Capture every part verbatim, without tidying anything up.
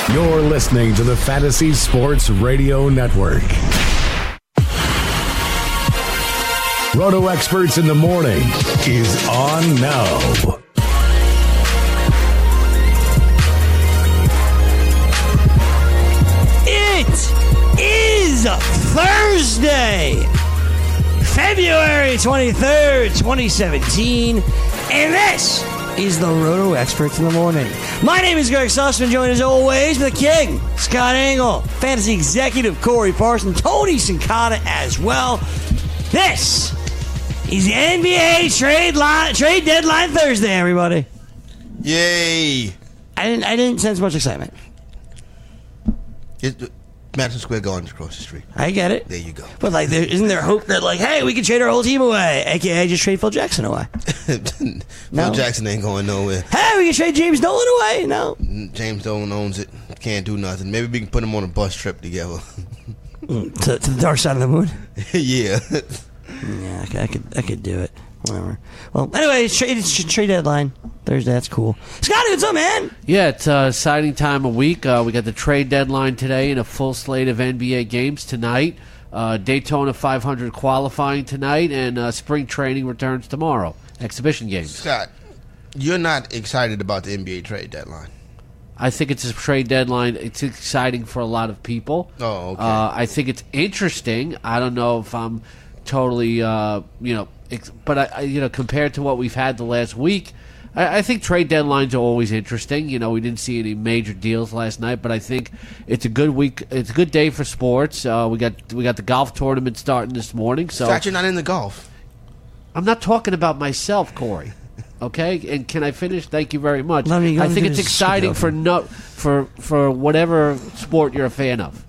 You're listening to the Fantasy Sports Radio Network. Roto Experts in the Morning is on now. It is Thursday, February twenty-third, twenty seventeen, and this is the Roto Experts in the Morning. My name is Greg Sussman, joined as always by the King, Scott Engel, Fantasy Executive Corey Parson, Tony Sincata as well. This is the N B A trade line, trade deadline Thursday, everybody. Yay! I didn't. I didn't sense much excitement. It, Madison Square Garden's across the street. I get it. There you go. But like, there, isn't there hope that like, hey, we can trade our whole team away, aka just trade Phil Jackson away? Phil No. Jackson ain't going nowhere. Hey, we can trade James Dolan away? No. James Dolan owns it. Can't do nothing. Maybe we can put him on a bus trip together. to, to the dark side of the moon. Yeah. Yeah, I could, I could, I could do it. Whatever. Well, anyway, it's trade, it's trade deadline Thursday. That's cool. Scotty, what's up, man? Yeah, it's an exciting time of week. Uh, we got the trade deadline today and a full slate of N B A games tonight. Uh, Daytona five hundred qualifying tonight, and uh, spring training returns tomorrow. Exhibition games. Scott, you're not excited about the N B A trade deadline. I think it's a trade deadline. It's exciting for a lot of people. Oh, okay. Uh, I think it's interesting. I don't know if I'm totally, uh, you know, ex- but I, I, you know, compared to what we've had the last week, I, I think trade deadlines are always interesting. You know, we didn't see any major deals last night, but I think it's a good week. It's a good day for sports. Uh, we got we got the golf tournament starting this morning. So Scott, you're not into golf. I'm not talking about myself, Corey. Okay, and can I finish? Thank you very much. Let me go I think through it's this exciting for no for for whatever sport you're a fan of.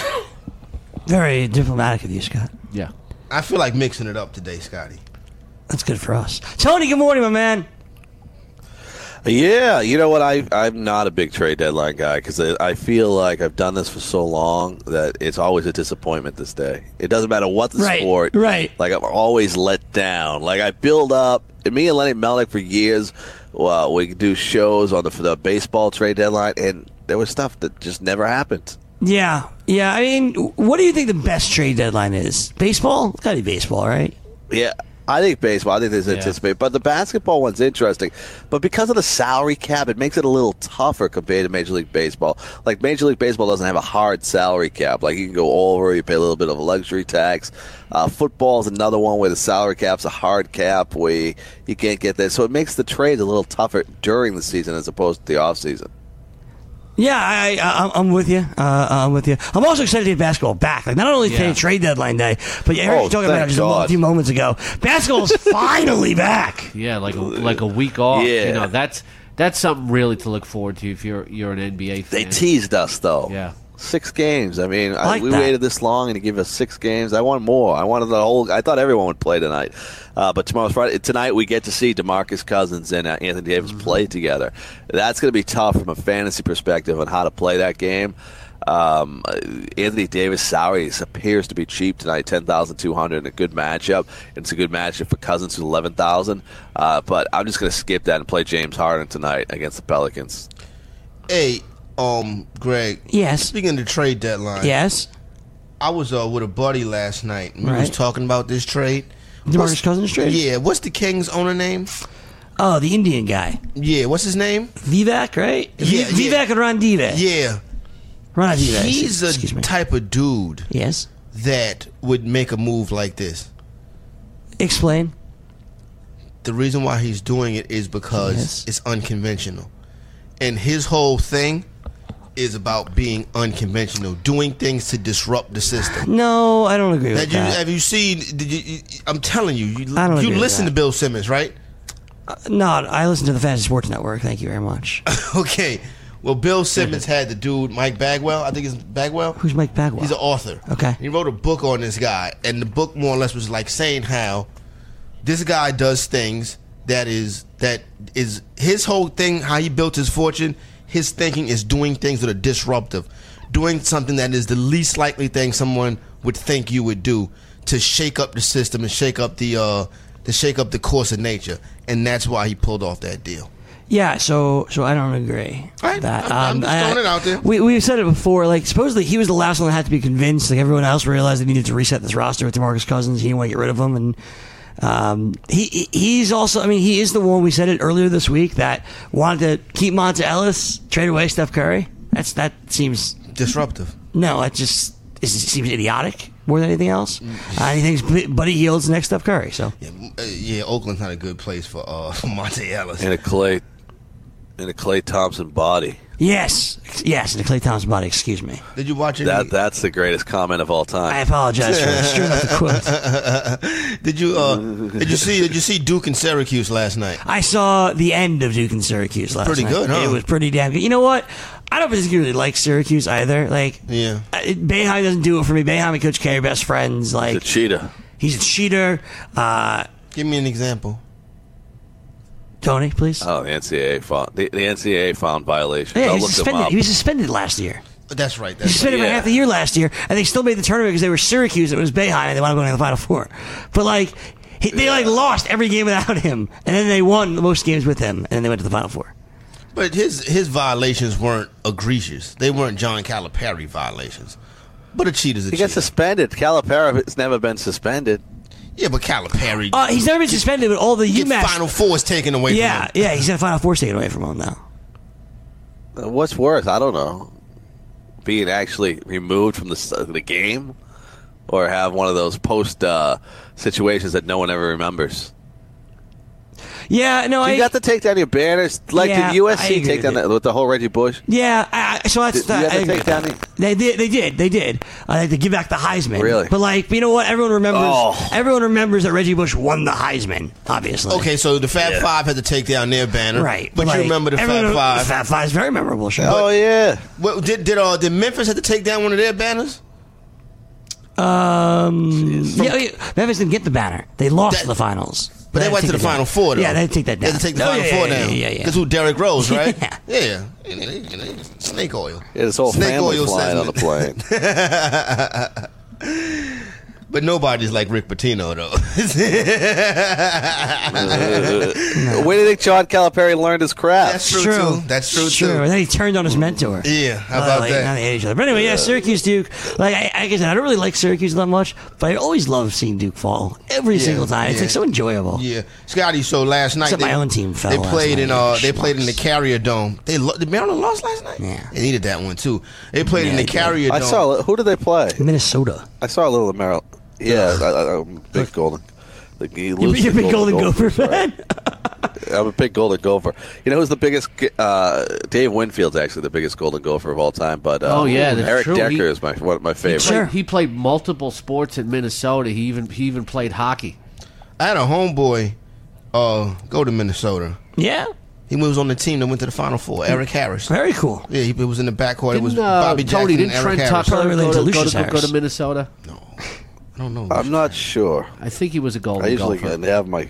Very diplomatic of you, Scott. Yeah. I feel like mixing it up today, Scotty. That's good for us. Tony, good morning, my man. Yeah, you know what? I, I'm not a big trade deadline guy because I, I feel like I've done this for so long that it's always a disappointment this day. It doesn't matter what the Right, sport. right. Like, I'm always let down. Like, I build up. And me and Lenny Melnick for years, well, we could do shows on the, for the baseball trade deadline, and there was stuff that just never happened. Yeah, yeah. I mean, what do you think the best trade deadline is? Baseball? It's got to be baseball, right? Yeah, I think baseball. I think there's anticipate, but the basketball one's interesting. But because of the salary cap, it makes it a little tougher compared to Major League Baseball. Like Major League Baseball doesn't have a hard salary cap. Like you can go over, you pay a little bit of a luxury tax. Uh, football is another one where the salary cap's a hard cap where you, you can't get there. So it makes the trade a little tougher during the season as opposed to the off season. Yeah, I, I, I'm with you. Uh, I'm with you. I'm also excited to get basketball back. Like not only today, Yeah. trade deadline day, but I heard Oh, you talking about it thank just a God. few moments ago. Basketball's finally back. Yeah, like a, like a week off. Yeah. You know, that's that's something really to look forward to if you're you're an N B A They fan. teased us, though. Yeah. Six games. I mean, I like we that. waited this long and to give us six games. I want more. I wanted the whole. I thought everyone would play tonight, uh, but tomorrow's Friday. Tonight we get to see DeMarcus Cousins and uh, Anthony Davis Mm-hmm. play together. That's going to be tough from a fantasy perspective on how to play that game. Um, uh, Anthony Davis' salary appears to be cheap tonight, ten thousand two hundred, a good matchup. It's a good matchup for Cousins, who's eleven thousand. Uh, but I'm just going to skip that and play James Harden tonight against the Pelicans. Hey, um, Greg. Yes. Speaking of the trade deadline. Yes. I was uh, with a buddy last night, and we Right. was talking about this trade. DeMarcus What's- Cousins trade? Yeah. What's the Kings' owner name? Oh, the Indian guy. Yeah. What's his name? Vivek, right? Yeah, V- yeah. Vivek and Ron Dive. Yeah. Ron Dive. He's Excuse a me. type of dude Yes. that would make a move like this. Explain. The reason why he's doing it is because Yes. it's unconventional. And his whole thing is about being unconventional, doing things to disrupt the system. No, I don't agree with Have you, that. have you seen, did you, you- I'm telling you, you, I don't you agree with listen that. to Bill Simmons, right? No, I listen to the Fantasy Sports Network. Thank you very much. Okay. Well, Bill Simmons had the dude, Mike Bagwell. I think it's Bagwell. Who's Mike Bagwell? He's an author. Okay. He wrote a book on this guy, and the book more or less was like saying how this guy does things that is that is his whole thing. How he built his fortune. His thinking is doing things that are disruptive, doing something that is the least likely thing someone would think you would do to shake up the system and shake up the uh, to shake up the course of nature, and that's why he pulled off that deal. Yeah, so so I don't agree. Right. With that. I'm- I'm just I- throwing it out there. We we've said it before. Like supposedly he was the last one that had to be convinced. Like everyone else realized they needed to reset this roster with DeMarcus Cousins. He didn't want to get rid of him, and um, he he- he's also. I mean, he is the one we said it earlier this week that wanted to keep Monta Ellis, trade away Steph Curry. That's that seems Disruptive. no. That just it seems idiotic more than anything else. Uh, he thinks Buddy Hield's the next Steph Curry. So Yeah, uh, yeah, Oakland's not a good place for uh, Monte Ellis. In a Clay, in a Clay Thompson body. yes, yes, the Klay Thompson body. Excuse me. Did you watch any? That that's the greatest comment of all time. I apologize for screwing up the quote. Did you uh, did you see did you see Duke and Syracuse last night? I saw the end of Duke and Syracuse last Pretty night. good, huh? It was pretty damn good. You know what? I don't particularly like Syracuse either. Like, Yeah. it, Boeheim doesn't do it for me. Boeheim and Coach K are best friends. The Like, cheetah. he's a cheater. Uh, Give me an example. Tony, please. Oh, the N C double A found the, the N C double A found violations. yeah, I'll he was look them suspended. up. He was suspended last year. That's right. He That's was right. suspended for yeah. half the year last year, and they still made the tournament because they were Syracuse. And it was Boeheim, and they wound up going to the Final Four. But like, he, they like lost every game without him, and then they won the most games with him, and then they went to the Final Four. But his his violations weren't egregious. They weren't John Calipari violations. But a cheater's a He cheater. got suspended. Calipari has never been suspended. Yeah, but Calipari. Uh, he's never been suspended, but all the get UMass. Final Fours taken away yeah, from him. yeah, he's got a Final Four taken away from him now. Uh, What's worse? I don't know. Being actually removed from the s- the game, or have one of those post uh, situations that no one ever remembers. Yeah, no, You I got to take down your banners. Like Yeah, did U S I C agree take with down you. that, with the whole Reggie Bush? yeah. I, I- so that's Did you have I to agree take with down that. the- They did. They did. They did. Uh, like to give back the Heisman. Really? But like, you know what? Everyone remembers. Oh. Everyone remembers that Reggie Bush won the Heisman. Obviously. Okay, so the Fab Yeah. Five had to take down their banner. Right. But like, you remember the everyone- Fab Five. The Fab Five is very memorable. Sure. Oh yeah. Well, did did uh, did Memphis have to take down one of their banners? Um. Yeah, yeah, Memphis didn't get the banner. They lost That- the finals. But they had went to take the it down. Final Four, though. Yeah, they had to take that They down. had to take the Oh, Final yeah, Four yeah, down. Yeah, yeah, yeah. Because who? Derrick Rose, right? Yeah. Yeah. yeah. Snake oil. Yeah, this whole Snake family oil flying on the segment. plane. But nobody's like Rick Pitino, though. Where do you think John Calipari learned his craft? That's true, too. That's true, It's too. And then he turned on his mentor. Yeah, how Uh, about like, that? Now they hate each other. But anyway, yeah, Syracuse Duke. Like I, like I said, I don't really like Syracuse that much, but I always love seeing Duke fall every Yeah, single time. It's yeah. like so enjoyable. Yeah, Scotty. So last night, Except they, my own team fell They last played in night, uh, you they played in the schmucks. Carrier Dome. They lo- did Maryland lost last night. Yeah. They needed that one too. They played Yeah, in the they did. Carrier I Dome. saw. Who did they play? Minnesota. I saw a little of Maryland. Yeah, I, I, I'm a big golden. Like, he You're, loses you're a the big Golden Gopher Gophers, fan. right? I'm a big Golden Gopher. You know who's the biggest? Uh, Dave Winfield's actually the biggest Golden Gopher of all time. But uh, Oh, yeah, that's Eric true. Decker He- is my one of my favorite. Sure. He played multiple sports in Minnesota. He even he even played hockey. I had a homeboy uh, go to Minnesota. Yeah, He was on the team that went to the Final Four. Eric Harris. very cool. Yeah, he was in the backcourt. It was Didn't, uh, Bobby Tony, Jackson and didn't Eric Trent Harris. Tucker Probably go related to, to go, Lucius to, go Harris. to Minnesota? No, I don't know. I'm not sure. I think he was a Golden I usually Gopher. have my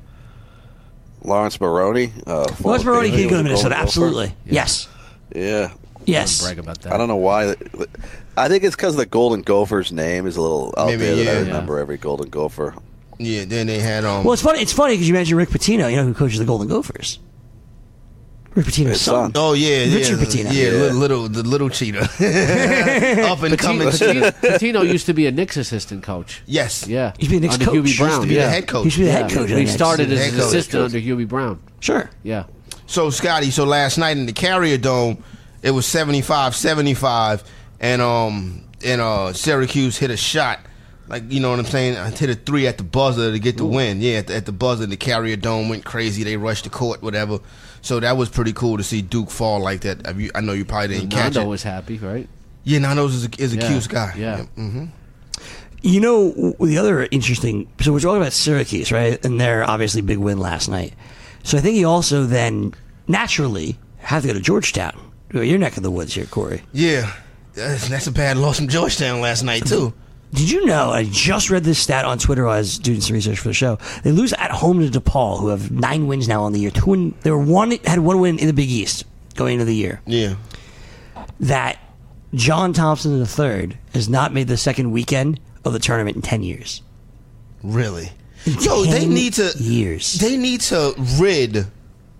Lawrence Maroney. Uh, Lawrence former Maroney Patriot, can go to Golden Minnesota. Gopher. Absolutely. Yes. Yeah. Yes. Brag about that. I don't know why. I think it's because the Golden Gopher's name is a little out Maybe, there that I yeah. remember every Golden Gopher. Yeah, then they had um. Well, it's funny. It's funny because you mentioned Rick Pitino. You know who coaches the Golden Gophers? Rick Pitino's His son. son. Oh yeah, Richard yeah, Pitino. Yeah, Yeah. Little, little the little cheater, up and coming Patino, cheater. Patino used to be a Knicks assistant coach. Yes. Yeah, He used to be a Knicks under coach. Hubie He used to Brown. be the yeah. head coach. He should be the Yeah. head coach. of the He Knicks. started as Head an coach. assistant under Hubie Brown. Sure. Yeah. So Scotty, so last night in the Carrier Dome, it was seventy-five seventy-five, and um and uh Syracuse hit a shot, like you know what I'm saying, I hit a three at the buzzer to get the win. Yeah, at the, at the buzzer, the Carrier Dome went crazy. They rushed the court, whatever. So that was pretty cool to see Duke fall like that. Have you, I know you probably didn't catch Nando it. was happy, right? Yeah, Nando's is a, is a Yeah. cute guy. Yeah. hmm You know, w- the other interesting. So we're talking about Syracuse, right? And their obviously big win last night. So I think you also then naturally have to go to Georgetown. Your neck of the woods here, Corey. Yeah, that's, that's a bad loss from Georgetown last night too. Did you know? I just read this stat on Twitter while I was doing some research for the show. They lose at home to DePaul, who have nine wins now on the year. Two win, they were one had one win in the Big East going into the year. Yeah. That John Thompson the third has not made the second weekend of the tournament in ten years. Really? Yo, they ten need to years. They need to rid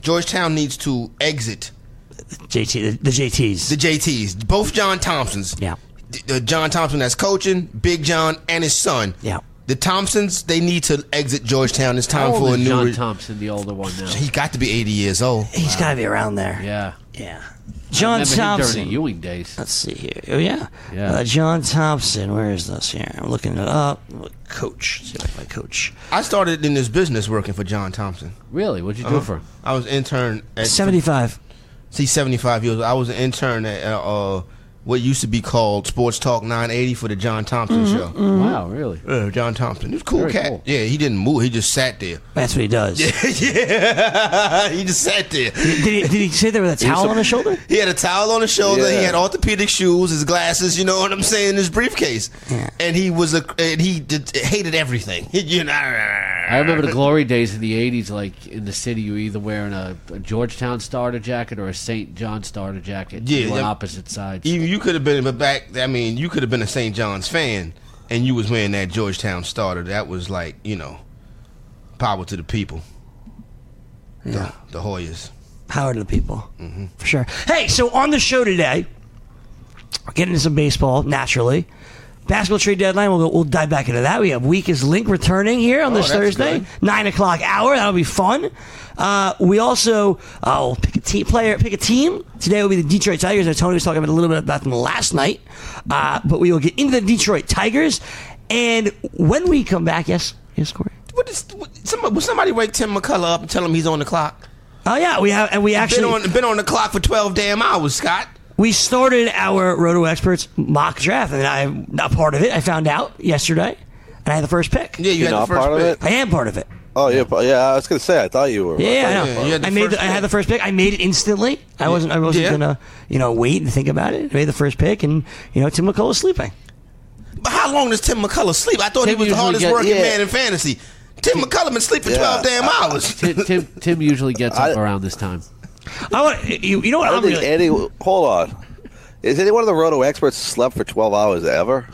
Georgetown needs to exit J T, the, the J Ts. the J Ts. Both John Thompsons. Yeah. The, the John Thompson that's coaching, Big John, and his son. Yeah. The Thompsons, they need to exit Georgetown. It's time How old for a is new. John re- Thompson, the older one now. He got to be eighty years old. He's got to be around there. Yeah. Yeah. I John remember him Thompson. during the Ewing days. Let's see here. Oh, yeah. Yeah. Uh, John Thompson. Where is this here? I'm looking it up. Coach. Let's see if I can coach. I started in this business working for John Thompson. Really? What'd you do Uh-huh. for him? I was intern at seventy-five. See, seventy-five years old. I was an intern at uh, uh, what used to be called Sports Talk nine eighty for the John Thompson Mm-hmm. show. Wow, really? Uh, John Thompson. He was a cool Very cat. cool. Yeah, he didn't move. He just sat there. That's what he does. yeah, he just sat there. Did he, did he sit there with a towel on his shoulder? He had a towel on his shoulder. He Yeah. had orthopedic shoes, his glasses. You know what I'm saying? His briefcase, Yeah. and he was a and he did, hated everything. you know, I remember the glory days in the eighties, like in the city, you were either wearing a, a Georgetown starter jacket or a Saint John starter jacket. Yeah, You were on yeah. opposite sides. Even you could have been, but back, I mean, you could have been a Saint John's fan, and you was wearing that Georgetown starter. That was like, you know, power to the people. Yeah. The, the Hoyas. Power to the people. Mm-hmm. For sure. Hey, so on the show today, we're getting into some baseball, naturally. Basketball trade deadline, we'll, go, we'll dive back into that. We have Weakest Link returning here on Oh, this that's Thursday, good. nine o'clock hour. That'll be fun. Uh, we also uh, will pick a team player, pick a team. Today will be the Detroit Tigers. And Tony was talking about a little bit about them last night. Uh, but we will get into the Detroit Tigers. And when we come back, yes, yes, Corey. What is, what, somebody, will somebody wake Tim McCullough up and tell him he's on the clock? Oh yeah, we have, and we actually been on been on the clock for twelve damn hours, Scott. We started our Roto Experts mock draft, and I'm not part of it. I found out yesterday, and I had the first pick. Yeah, you You're had not the first part of pick. it? I am part of it. Oh yeah, but- yeah. I was gonna say I thought you were. Yeah, I I thought know. you were. you had the I made. first The, I had pick. the first pick. I made it instantly. I wasn't. I wasn't Yeah. gonna, you know, wait and think about it. I made the first pick, and you know, Tim McCullough was sleeping. But how long does Tim McCullough sleep? I thought Tim he was the usually hardest get- working yeah. man in fantasy. Tim McCullough been sleep for Yeah. twelve damn hours. Tim, Tim, Tim usually gets up I- around this time. I want you. You know what? I I'm don't think really. any. Hold on. Is any one of the Roto experts slept for twelve hours ever?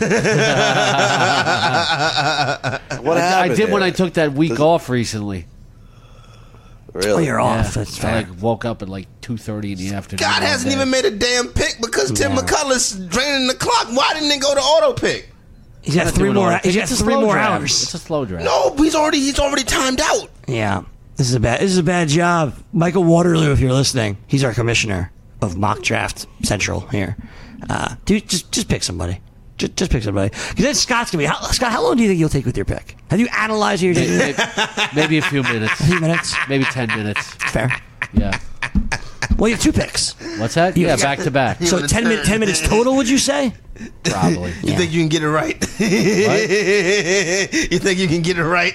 What I, I happened? did when there? I took that week off recently. Oh, Really? you're off. That's I fair. like woke up at like two thirty in the afternoon. God one hasn't day. even made a damn pick because Tim Yeah. McCullough's draining the clock. Why didn't it go to auto pick? He's got Not three doing more. all that. He's got It's a three slow more draft. hours. It's a slow draft. No, he's already he's already timed out. Yeah, this is a bad. This is a bad job, Michael Waterloo. If you're listening, he's our commissioner of Mock Draft Central here. Uh, dude, just just pick somebody. Just, just pick somebody. Because then Scott's gonna be. How, Scott, how long do you think you'll take with your pick? Have you analyzed your taking? Maybe, maybe a few minutes. A few minutes. Maybe ten minutes. Fair. Yeah. Well, you have two picks. What's that? You- Yeah, back to back. You So wanna ten turn- minutes. Ten minutes total. Would you say? Probably. You think you can get it right? You think you can get it right?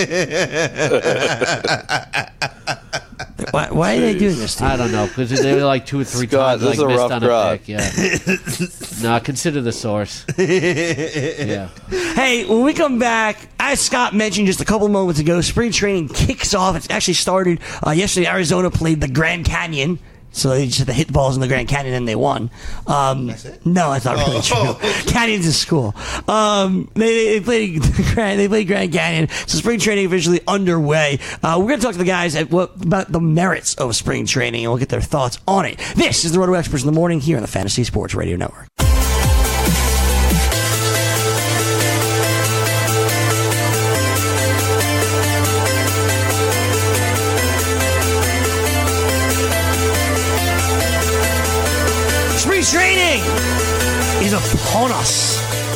Why, why are they doing this to you? I don't know because they were like two or three Scott, times this like is a missed rough on a drive. pick. Yeah. No, consider the source. Yeah. Hey, when we come back, as Scott mentioned just a couple moments ago, spring training kicks off. It's actually started uh, yesterday. Arizona played the Grand Canyon. So they just had to hit the balls in the Grand Canyon and they won. Um, That's it? No, that's not really Oh. true. Canyon's a school. Um, they, they played Grand, they played Grand Canyon. So spring training officially underway. Uh, we're going to talk to the guys at what about the merits of spring training, and we'll get their thoughts on it. This is the Roto Experts in the Morning here on the Fantasy Sports Radio Network. Spring training is upon us.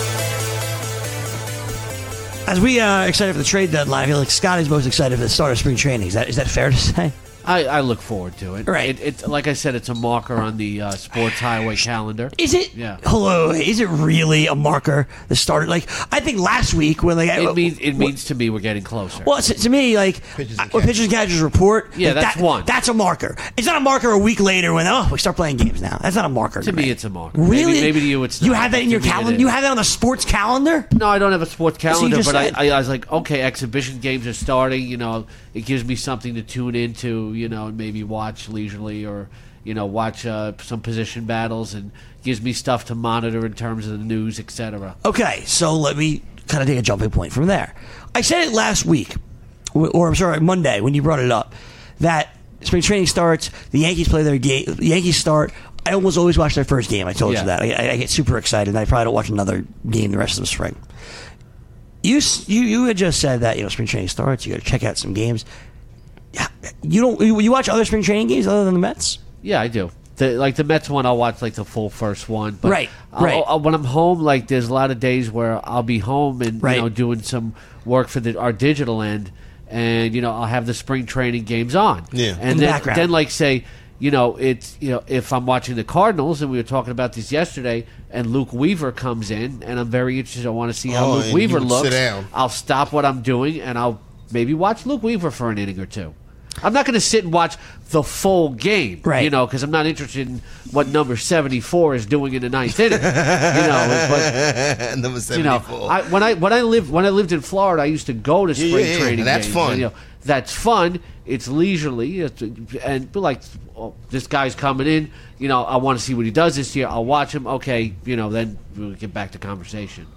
As we are excited for the trade deadline, I feel like Scott is most excited for the start of spring training. Is that is that fair to say? I, I look forward to it. Right. It, it's like I said, it's a marker on the uh, sports highway calendar. Is it? Yeah. Hello. Is it really a marker that started? Like I think last week when like It means it means to me we're getting closer. Well, to, to me, like Pitchers and when pitchers and catchers report, Yeah, like, that's that- one. That's a marker. It's not a marker a week later when oh we start playing games now. That's not a marker. To me, it's a marker. Really? Maybe, maybe to you, it's you not, have that but in to your me it calendar. is. You have that on the sports calendar. No, I don't have a sports you calendar, just but I, said- I, I was like, okay, exhibition games are starting. You know, it gives me something to tune into. You know, and maybe watch leisurely or you know watch uh, some position battles, and gives me stuff to monitor in terms of the news, et cetera. Okay, so let me kind of take a jumping point from there. I said it last week, or I'm sorry, Monday when you brought it up, that spring training starts, the Yankees play their game. The Yankees start. I almost always watch their first game. I told Yeah. you that. I, I get super excited, and I probably don't watch another game the rest of the spring. You you you had just said that you know spring training starts. You got to check out some games. Yeah, you don't. You you watch other spring training games other than the Mets? Yeah, I do. The, like the Mets one, I'll watch like the full first one. But Right, I'll- right. I'll- when I'm home, like there's a lot of days where I'll be home and Right. you know doing some work for the, our digital end, and you know I'll have the spring training games on. Yeah. and In the then background. then like say. You know, it's you know if I'm watching the Cardinals, and we were talking about this yesterday, and Luke Weaver comes in, and I'm very interested. I want to see how Oh, Luke and Weaver you would looks. sit down. I'll stop what I'm doing, and I'll maybe watch Luke Weaver for an inning or two. I'm not going to sit and watch the full game, Right. You know, because I'm not interested in what number seventy-four is doing in the ninth inning. You know, but Number you know, seventy-four. I, when I when I lived when I lived in Florida, I used to go to Yeah, spring yeah, yeah. training. That's games, fun. and, you know, that's fun. It's leisurely, it's, and but like oh, this guy's coming in. You know, I want to see what he does this year. I'll watch him. Okay, you know, then we'll get back to conversation.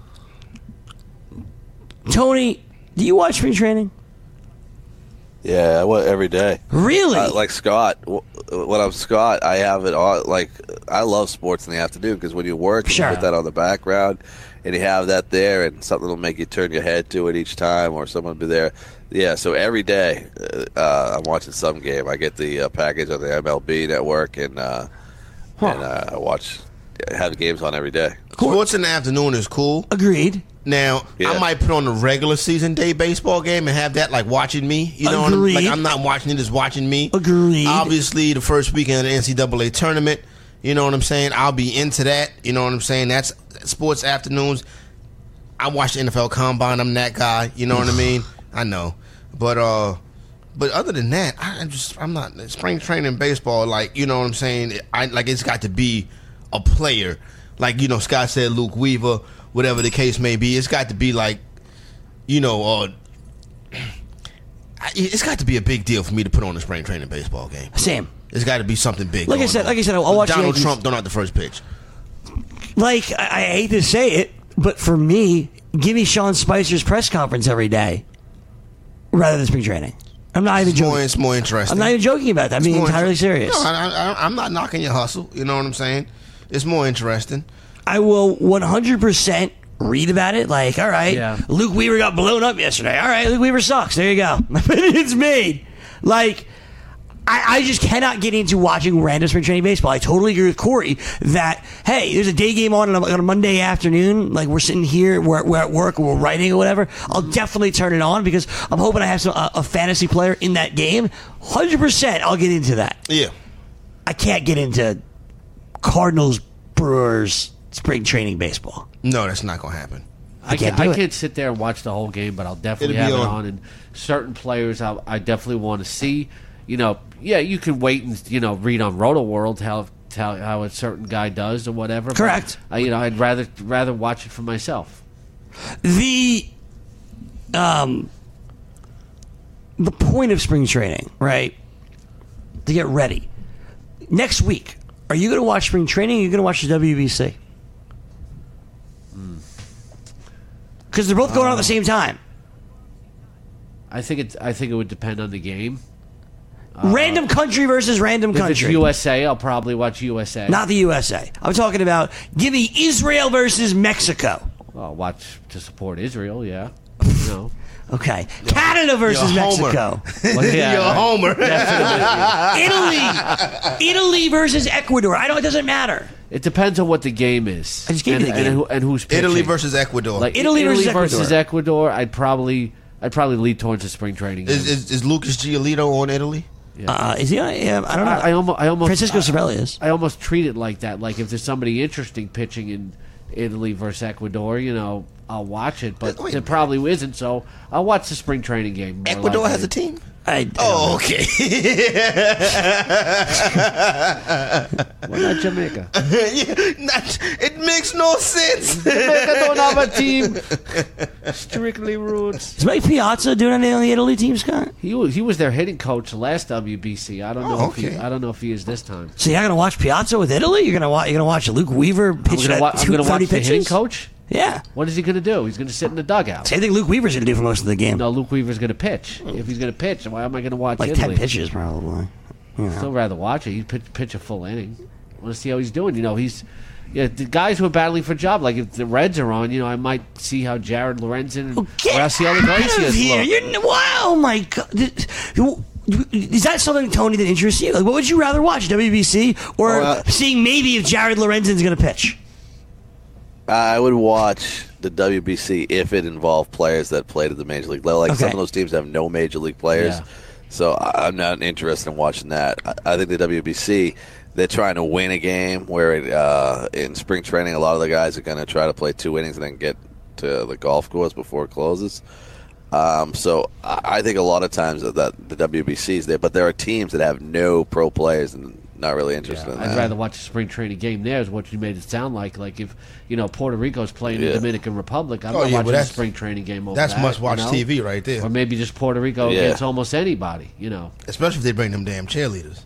Tony, do you watch spring training? Yeah, well, every day. Really? Uh, like Scott, w- when I'm Scott, I have it all. Like I love sports in the afternoon because when you work, and Sure. you put that on the background, and you have that there, and something will make you turn your head to it each time, or someone will be there. Yeah, so every day uh, I'm watching some game. I get the uh, package on the M L B network, and uh, Huh. and uh, I watch, have games on every day. Sports in the afternoon is cool. Agreed. Now, Yeah. I might put on the regular season day baseball game and have that like watching me. You know what I mean? Like Agreed. I'm not watching it, it's watching me. Agreed. Obviously, the first weekend of the N C double A tournament, you know what I'm saying? I'll be into that. You know what I'm saying? That's sports afternoons. I watch the N F L Combine. I'm that guy. You know what I mean? I know. But uh but other than that, I, I'm just I'm not spring training baseball. Like you know what I'm saying? I like it's got to be a player. Like you know, Scott said, Luke Weaver, whatever the case may be. It's got to be like, you know, uh, it's got to be a big deal for me to put on a spring training baseball game. Same. It's got to be something big. Like I going said- on. like I said, I'll watch the Donald Yankees. Trump don't have the first pitch. Like, I, I hate to say it, but for me, give me Sean Spicer's press conference every day rather than spring training. I'm not even It's more, joking. it's more interesting. I'm not even joking about that. I'm It's being more entirely inter- serious. No, I, I, I'm not knocking your hustle. You know what I'm saying? It's more interesting. I will one hundred percent read about it. Like, all right, Yeah. Luke Weaver got blown up yesterday. All right, Luke Weaver sucks. There you go. It's made. Like, I, I just cannot get into watching random spring training baseball. I totally agree with Corey that, hey, there's a day game on on a, on a Monday afternoon. Like, we're sitting here, we're, we're at work, we're writing or whatever. I'll definitely turn it on because I'm hoping I have some, a, a fantasy player in that game. one hundred percent I'll get into that. Yeah. I can't get into Cardinals, Brewers, spring training baseball. No, that's not going to happen. I can't can't. do I it. can't sit there and watch the whole game, but I'll definitely It'll be have it on. on. And certain players, I, I definitely want to see. You know, yeah, you can wait and you know read on Roto World how how, how a certain guy does or whatever. but, Correct. uh, you know, I'd rather rather watch it for myself. The um the point of spring training, right? To get ready. Next week, are you going to watch spring training or are you going to watch the W B C? Because they're both going on at the same time. I think it. I think it would depend on the game. Random country versus random If it's country. U S A, I'll probably watch U S A. Not the U S A. I'm talking about give me Israel versus Mexico. I'll watch to support Israel. Yeah. You know. Okay. Canada versus you're a homer. Mexico. Well, yeah, You're a homer. Italy. Italy versus Ecuador. I know it doesn't matter. It depends on what the game is. I just gave and, you the and, game. who, and who's pitching. Italy versus Ecuador. like Italy Italy, versus versus, Ecuador. Ecuador. I'd probably I'd probably lead towards the spring training game. is, is, is Lucas Giolito on Italy? Uh, is he? Yeah, I don't know. I, I almost, I almost Francisco I, Cervelli is. I almost treat it like that. Like if there's somebody interesting pitching in Italy versus Ecuador, you know, I'll watch it. But Wait. there probably isn't, so I'll watch the spring training game. more Ecuador likely. has a team? I, I don't Oh, know. okay. Why not Jamaica? Yeah, not- it makes no sense. Jamaica don't have a team. Strictly roots. Is Mike Piazza doing anything on the Italy team, Scott? He was he was their hitting coach last W B C. I don't know Oh, if he, okay. I don't know if he is this time. So you're not gonna watch Piazza with Italy? You're gonna watch? You're gonna watch Luke Weaver I'm pitch gonna, at wa- I'm two, gonna thirty watch the hitting pitches? coach. Yeah. What is he going to do? He's going to sit in the dugout. Same thing Luke Weaver's gonna do for most of the game. No, Luke Weaver's going to pitch. If he's going to pitch, why am I going to watch like Italy? ten pitches probably. You know. Still rather watch it. He'd pitch, pitch a full inning. I want to see how he's doing. You know, he's yeah. The guys who are battling for a job, like if the Reds are on, you know, I might see how Jared Lorenzen and Oh, get Rafael out Iglesias of here! look. You're, wow, oh my God! Is that something, Tony, that interests you? Like, what would you rather watch, W B C or Oh, uh, seeing maybe if Jared Lorenzen's going to pitch? I would watch the W B C if it involved players that played at the major league level. Like Okay. some of those teams have no major league players, Yeah. so I- I'm not interested in watching that. I, I think the W B C, they're trying to win a game where it, uh, in spring training a lot of the guys are going to try to play two innings and then get to the golf course before it closes. Um, so I I think a lot of times that the W B C is there, but there are teams that have no pro players and not really interested Yeah, in I'd that. rather watch a spring training game there, is what you made it sound like. Like if you know Puerto Rico's playing Yeah. the Dominican Republic, I'm Oh, not yeah, but watching a that's- spring training game over That's that, must-watch you know? T V right there. Or maybe just Puerto Rico Yeah. against almost anybody. You know, Especially if they bring them damn cheerleaders.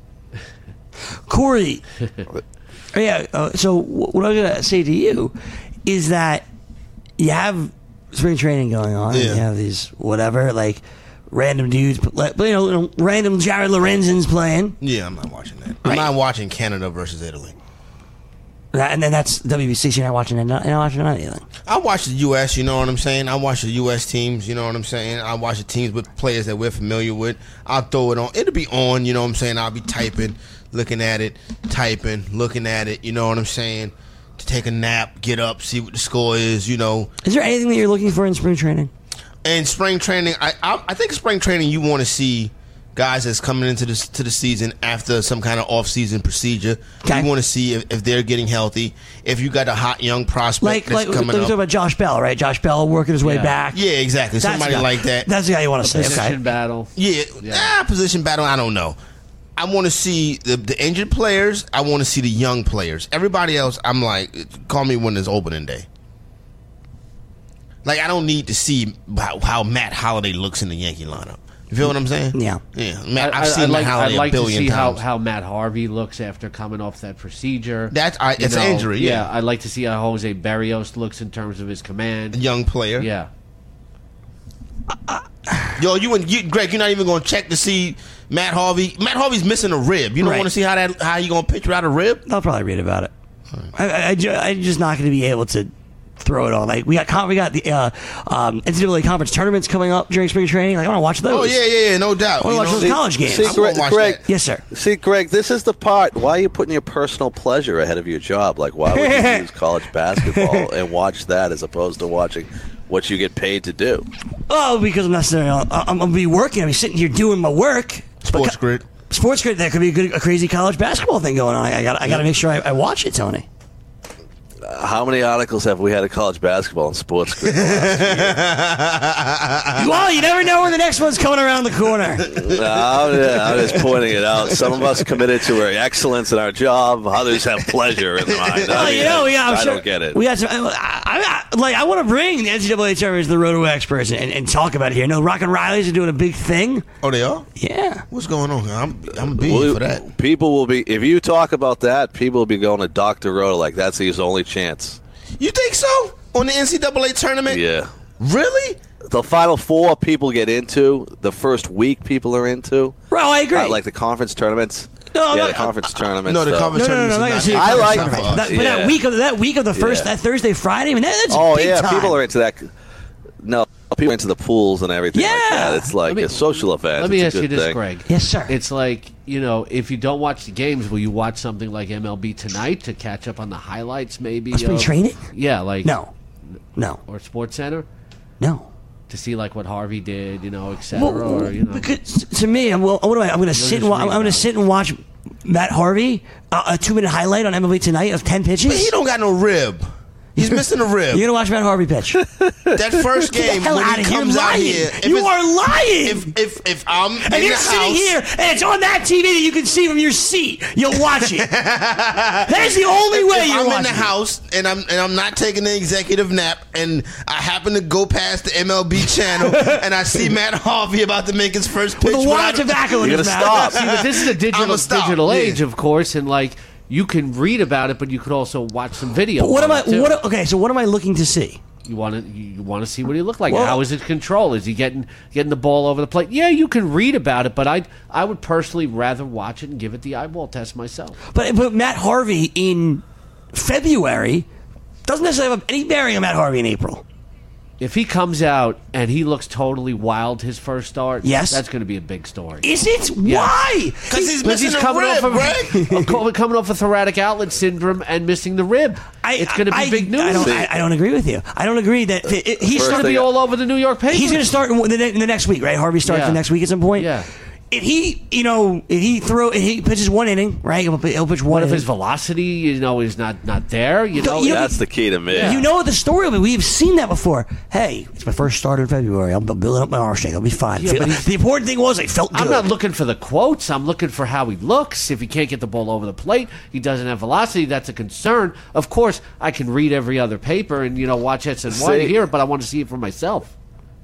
Corey. yeah. Uh, so wh- what I'm going to say to you is that you have spring training going on. And Yeah. you have these whatever like random dudes, but like, you know, little random Jared Lorenzen's playing, Yeah, I'm not watching that. Right. I'm not watching Canada versus Italy. That- and then that's W B C. So you're not watching it. You're not watching anything. I watch the U S, you know what I'm saying? I watch the U S teams, you know what I'm saying? I watch the teams with players that we're familiar with. I'll throw it on. It'll be on, you know what I'm saying? I'll be typing, looking at it, typing, looking at it, you know what I'm saying? To take a nap, get up, see what the score is, you know. Is there anything that you're looking for in spring training? And spring training, I I, I think spring training you want to see guys that's coming into this to the season after some kind of off-season procedure. Okay. You want to see if, if they're getting healthy. If you got a hot young prospect Like, that's like, coming let's up. talk about Josh Bell, right? Josh Bell working his way Yeah. back. Yeah, exactly. That's Somebody the guy. like that. That's the guy you want to say. position Okay. battle. Yeah, Yeah. ah, position battle. I don't know. I want to see the, the injured players. I want to see the young players. Everybody else, I'm like, call me when it's opening day. Like I don't need to see how, how Matt Holliday looks in the Yankee lineup. You feel what I'm saying? Yeah. yeah. Matt, I, I've I- seen I'd Matt like, Holliday I'd like a to billion see how, times. how Matt Harvey looks after coming off that procedure. That's I, You it's an know, injury. Yeah, I'd like to see how Jose Barrios looks in terms of his command. a young player. Yeah. Yo, you and you, Greg, you're not even going to check to see Matt Harvey. Matt Harvey's missing a rib. You don't Right. want to see how that how you going to pitch without a rib? I'll probably read about it. I, I, I, ju- I'm just not going to be able to throw it on. Like we got, con- we got the uh, um, N C double A conference tournaments coming up during spring training. Like I want to watch those. Oh yeah, yeah, yeah, no doubt. I want to You watch know, those they- college games. See, I Greg, won't watch Greg, that. Yes, sir. See, Greg, this is the part. Why are you putting your personal pleasure ahead of your job? Like, why would you use college basketball and watch that as opposed to watching what you get paid to do? Oh, because I'm not sitting. I'm, I'm gonna be working. I'm sitting here doing my work. Sports But- grid. Sports grid. There could be a, good, a crazy college basketball thing going on. I got. I got to make sure I, I watch it, Tony. How many articles have we had of college basketball and sports? Grid? Well, you never know when the next one's coming around the corner. No, I'm, yeah, I'm just pointing it out. Some of us committed to our excellence in our job. Others have pleasure in mind. Well, I mean, you know, yeah, I'm I sure, don't get it. We got some. I, I, I, like, I want to bring the N C double A tournament to the Roto experts and, and talk about it here. No, Rock and Riley's are doing a big thing. Oh, they are? Yeah. What's going on? I'm I'm being Well, for that. People will be if you talk about that. People will be going to Doctor Roto like that's his only chance. You think so? On the N C double A tournament? Yeah. Really? The Final Four people get into. The first week people are into. Bro, I agree. Uh, like the conference tournaments. No, yeah, no, the conference tournaments. No, the so- conference No, no, no, no, tournament. no, is no, not- I like- not for us. that, but Yeah. that week of that week of the first Yeah. that Thursday Friday. I mean, that, that's Oh big yeah, time. people are into that. No, people are into the pools and everything like Yeah. that. It's like Let me- a social event. Let me It's ask a you good this, thing. Greg. Yes, sir. It's like, you know, if you don't watch the games, will you watch something like M L B Tonight to catch up on the highlights, maybe? Spring of- training? Yeah, like No, no, or Sports Center no. to see like what Harvey did, you know, et cetera. Well, or you know, because to me, I'm, well, what am I? I'm going to sit. just And wa- I'm read going to about sit and watch Matt Harvey uh, a two minute highlight on M L B Tonight of ten pitches. But he don't got no rib. He's missing a rib. You're going to watch Matt Harvey pitch? That first Get the game hell when out he of here! comes You're out lying. here. if You it's- are lying. If if if I'm and in you're the sitting house, here, and it's on that T V that you can see from your seat. You'll watch it. That's the only way if you're I'm watching in the it. house and I'm and I'm not taking the executive nap, and I happen to go past the M L B channel and I see Matt Harvey about to make his first pitch. With a wad without- of tobacco in You're his gonna mouth. stop. see, but this is a digital I'ma stop, digital yeah. age, of course, and like you can read about it, but you could also watch some video. What on am I? it, too. What? Okay, so what am I looking to see? You want to you want to see what he looked like. Well- How is his control? Is he getting getting the ball over the plate? Yeah, you can read about it, but I I would personally rather watch it and give it the eyeball test myself. But but Matt Harvey in February doesn't necessarily have any bearing on Matt Harvey in April. If he comes out and he looks totally wild his first start, Yes. that's going to be a big story. Is it? Yeah. Why? Because he's Because missing he's a coming rib, off of Greg. coming off of thoracic outlet syndrome and missing the rib. I, it's going to be I- big news. I don't, I, I don't agree with you. I don't agree that it, it- he's It's going First to be thing- all over the New York paper. He's going to start in the, ne- in the next week, right? Harvey starts Yeah. the next week at some point. Yeah. If he, you know, if he throw, if he pitches one inning, right? He'll, he'll pitch one What if inning. his velocity, you know, is not not there? You know, You know- That's the key to me. You know what the story will be. We've seen that before. Hey, it's my first start in February. I'm building up my arm strength. I'll be fine. Yeah, Feel- but he's- the important thing was I felt good. I'm not looking for the quotes. I'm looking for how he looks. If he can't get the ball over the plate, he doesn't have velocity. That's a concern. Of course, I can read every other paper and you know watch X and Y See- here, but I want to see it for myself.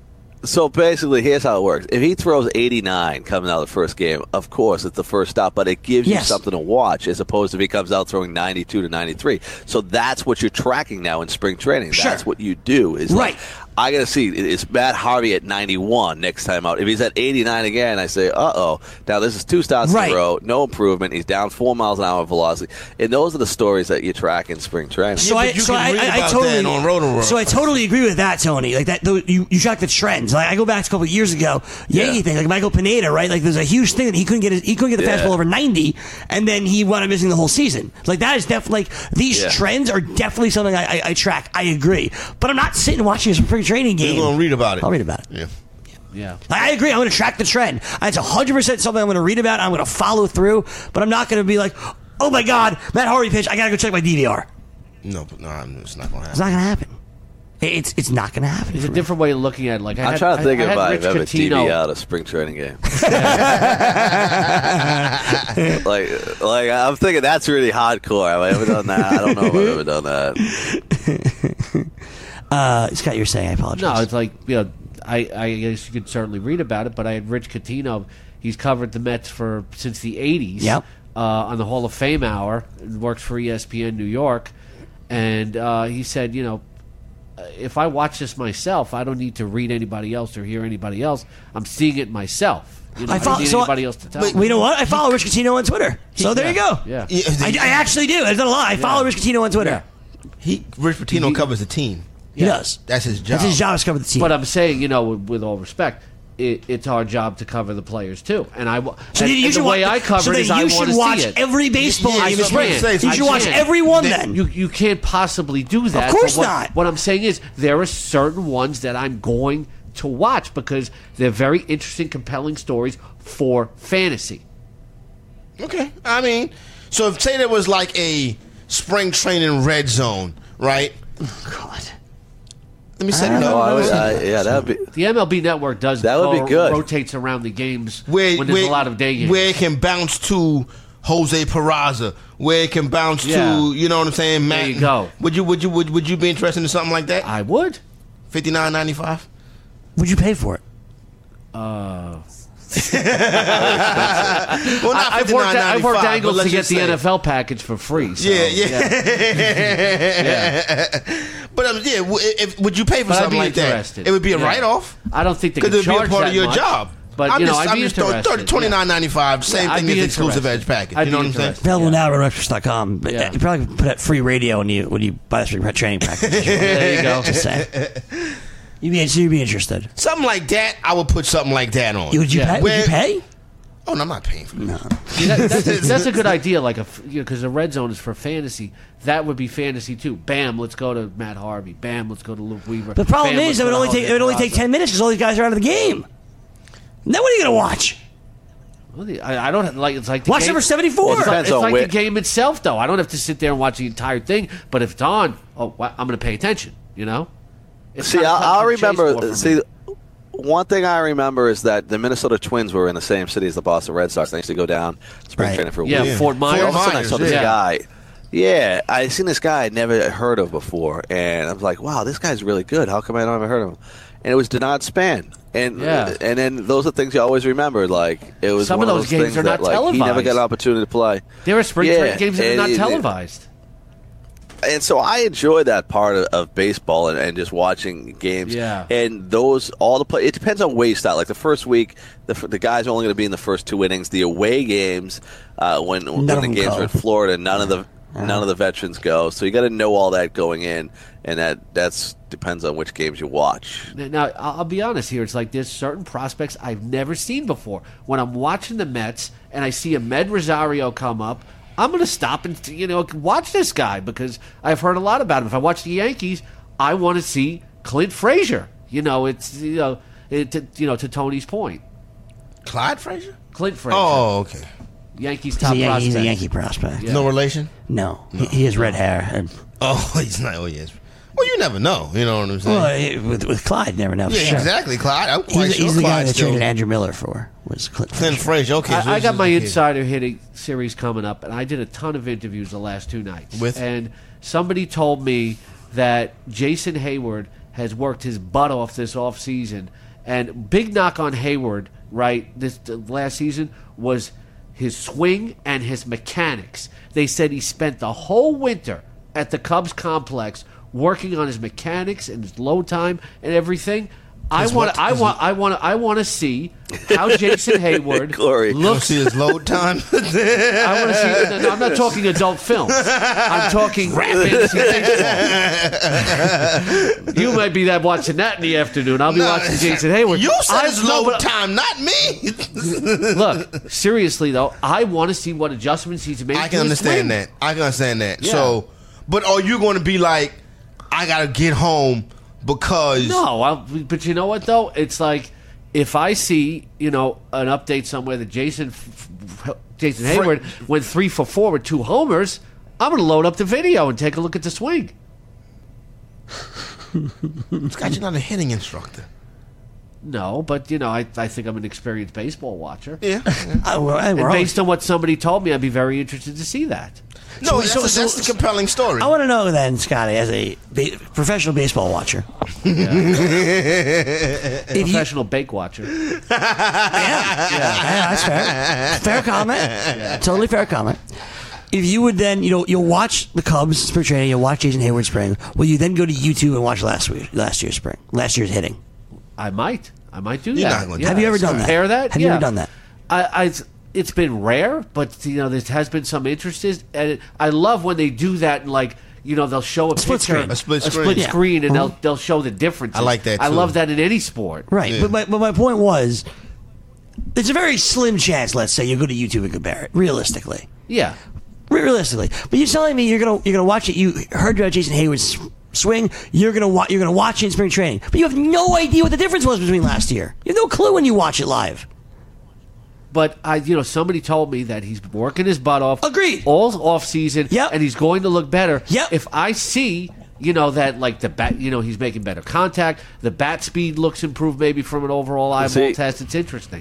So basically, here's how it works. If he throws eighty-nine coming out of the first game, of course, it's the first stop, but it gives you Yes. something to watch as opposed to if he comes out throwing ninety-two to ninety-three. So that's what you're tracking now in spring training. Sure. That's what you do. Is Right. Like, I got to see, is Matt Harvey at ninety-one next time out? If he's at eighty-nine again, I say, uh-oh. Now, this is two starts Right. in a row, no improvement. He's down four miles an hour of velocity. And those are the stories that you track in spring training. So Yeah, I, but you so can I, read I, I about totally, that on Roto-World. so I totally agree with that, Tony. Like that, though, you you track the trends. Like I go back to a couple of years ago, Yankee Yeah. thing, like Michael Pineda, right? Like there's a huge thing that he couldn't get his, he couldn't get the Yeah. fastball over ninety, and then he wound up missing the whole season. Like that is definitely like these Yeah. trends are definitely something I, I, I track. I agree, but I'm not sitting watching a spring training game. You're gonna read about it. I'll read about it. Yeah. Yeah. Like, I agree. I'm going to track the trend. It's one hundred percent something I'm going to read about. I'm going to follow through, but I'm not going to be like, oh my God, Matt Harvey pitch. I got to go check my D V R. No, but no, it's not gonna It's happen. not going to happen. It's it's not going to happen. It's a for me. different way of looking at it. Like I I'm had, trying to think I, I if had I've Rich ever T V Catino. out a spring training game. like, like I'm thinking that's really hardcore. Have I ever done that? I don't know if I've ever done that. Uh, Scott, you're saying, I apologize. No, it's like, you know, I, I guess you could certainly read about it, but I had Rich Catino. He's covered the Mets for since the eighties. Yep. Uh, on the Hall of Fame Hour, works for E S P N New York, and uh, he said, you know, if I watch this myself, I don't need to read anybody else or hear anybody else. I'm seeing it myself. You know, I, I follow, don't need so anybody I, else to tell wait, me. you know what? I follow Rich Catino on Twitter. So there you go. Yeah. Yeah, I, I actually do. It's not a lie. I follow Rich Catino on Twitter. Yeah. he Rich Pitino He- covers the team. He Yeah. does. That's his job. That's his job is cover the team. But I'm saying, you know, with, with all respect, it, it's our job to cover the players too. And I, wa- so and, you and should the way wa- I cover so it then is you I want should to watch see it. every baseball Yeah, game. you in spring. can't. You I should watch can't. every one Then- then. You you can't possibly do that. Of course but what, not. What I'm saying is there are certain ones that I'm going to watch because they're very interesting, compelling stories for fantasy. Okay. I mean, so if say there was like a spring training red zone, right? God. Let me set I it don't Oh, I up. would, I, yeah, that'd be. The M L B Network does That would be ro- good. rotates around the games Where, when there's where, a lot of day games. where it can bounce to Jose Peraza, where it can bounce Yeah. to, you know what I'm saying, Matt. you go. Would you would you would, would you be interested in something like that? I would. Fifty-nine ninety-five. Would you pay for it? Uh, Well, not I, I've worked, I've worked fifty-nine ninety-five, but angles to let's get just the say- N F L package for free. So, Yeah, yeah. yeah. But um, yeah, w- if, would you pay for But I'd something be like that? interested. It would be a Yeah. write-off I don't think they because could it would be a charge part that of your much, job. But I'm you know, just, I'd I'm be just interested. twenty-nine ninety-five. Same Yeah, I'd thing be as exclusive interested. edge package. I'd you know be what I'm saying? interested. Available Yeah. now at Rexpress dot com. But Yeah. you probably put that free radio when you when you buy the spring training package. There you go. Just saying. You'd be, you'd be interested. Something like that, I would put something like that on. Would you Yeah. pay? Would you Where- pay? Oh, no, I'm not paying for that. See, that- that's, that's a good idea. Like a because you know, 'cause the red zone is for fantasy. That would be fantasy too. Bam, let's go to Matt Harvey. Bam, let's go to Luke Weaver. The problem Bam, is let's it would go only to take Jose it would only take Peraza. ten minutes because all these guys are out of the game. Then what are you going to watch? Well, the- I, I don't like it's like the Watch game. number seventy-four. Well, it It's like, depends it's on like where- the game itself, though. I don't have to sit there and watch the entire thing. But if it's on, oh, well, I'm going to pay attention. You know. It's See, not I'll, something I'll to chase for remember. for See, me. one thing I remember is that the Minnesota Twins were in the same city as the Boston Red Sox. They used to go down spring Right. training for a Yeah, week. Fort Myers. All of a sudden, I saw this yeah. guy. Yeah, I seen this guy I'd never heard of before, and I was like, "Wow, this guy's really good. How come I never heard of him?" And it was Denard Span, and Yeah. and then those are things you always remember. Like it was Some one of of those those games things are not that like he never televised. got an opportunity to play. There are spring Yeah, training games that are and not it- televised. And so I enjoy that part of, of baseball and, and just watching games. Yeah. And those, all the play, it depends on where you start. Like the first week, the, the guys are only going to be in the first two innings. The away games, uh, when, when the games go. are in Florida, none of the uh-huh. none of the veterans go. So you got to know all that going in, and that that's depends on which games you watch. Now, I'll be honest here. It's like there's certain prospects I've never seen before. When I'm watching the Mets and I see a Med Rosario come up, I'm going to stop and, you know, watch this guy because I've heard a lot about him. If I watch the Yankees, I want to see Clint Frazier. You know, it's, you know, it, to, you know, to Tony's point. Clyde Frazier? Clint Frazier. Oh, okay. Yankees He's top a, Yan- prospect. he's a Yankee prospect. Yeah. No relation? No, He, he has red hair. And, Oh, he's not. Oh, yes. Well, you never know. You know what I'm saying? well, it- with, with Clyde, you never know. for yeah, sure. exactly, Clyde. I'm quite He's, sure he's the guy Clyde that still. traded Andrew Miller for. Was Clint Clint Frazier. Frazier. Okay, so I, I this got is my the kid. insider hitting series coming up, and I did a ton of interviews the last two nights. With? And somebody told me that Jason Hayward has worked his butt off this offseason. And big knock on Hayward, right, this uh, last season was his swing and his mechanics. They said he spent the whole winter at the Cubs complex working on his mechanics and his load time and everything. I His want, what? I His- want, I want, I want to see how Jason Hayward Corey. You wanna looks. see his load time? I want to see. No, no, I'm not talking adult films. I'm talking fantasy baseball. You might be that watching that in the afternoon. I'll be No, watching Jason Hayward. You said I- his no, load but- time, not me. Look, seriously though, I want to see what adjustments he's making. I can understand that. I can understand that. Yeah. So, but are you going to be like, I got to get home because No, I, but you know what though? It's like if I see you know an update somewhere that Jason f- f- Jason Fra- Hayward went three for four with two homers, I'm going to load up the video and take a look at the swing. Scott, you're not a hitting instructor. No, but you know, I, I think I'm an experienced baseball watcher. Yeah. Uh, well, hey, we're And all- based on what somebody told me, I'd be very interested to see that. No, So- that's, so- a, that's so- a compelling story. I want to know then, Scotty, as a ba- professional baseball watcher, if you, Professional bake watcher. yeah, yeah, that's fair. Fair comment. Totally fair comment. If you would then, you know, you'll watch the Cubs spring training, you'll watch Jason Hayward spring. Will you then go to YouTube and watch last week, last year's spring, last year's hitting? I might. I might do You're that. not gonna do Yeah. Have you ever done that? Compare that? Have you Yeah. ever done that? I, I, it's been rare, but you know, there has been some interest. in- And I love when they do that. And like, you know, they'll show a Split picture, screen. A split a screen. split Yeah. screen, and Uh-huh. they'll they'll show the difference. I like that, I too. love that in any sport. Right. Yeah. But, my, but my point was, there's a very slim chance, let's say, you go to YouTube and compare it, realistically. Yeah. Realistically, but you're telling me you're gonna you're gonna watch it. You heard about Jason Hayward's swing. You're gonna wa- you're gonna watch it in spring training, but you have no idea what the difference was between last year. You have no clue when you watch it live. But I, you know, somebody told me that he's working his butt off. Agreed. All off season. Yep. And he's going to look better. Yep. If I see, you know, that like the bat, you know, he's making better contact. The bat speed looks improved, maybe from an overall eyeball See- test. It's interesting.